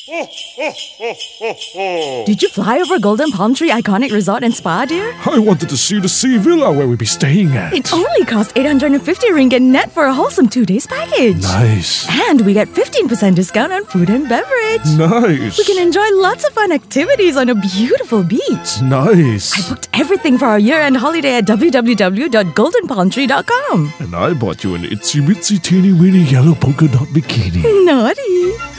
Did you fly over Golden Palm Tree Iconic Resort and Spa, dear? I wanted to see the sea villa where we'll be staying at. It only costs 850 ringgit net for a wholesome 2-day package. Nice. And we get 15% discount on food and beverage. Nice. We can enjoy lots of fun activities on a beautiful beach. Nice. I booked everything for our year-end holiday at www.goldenpalmtree.com. And I bought you an itsy bitsy teeny weeny yellow polka dot bikini. Naughty.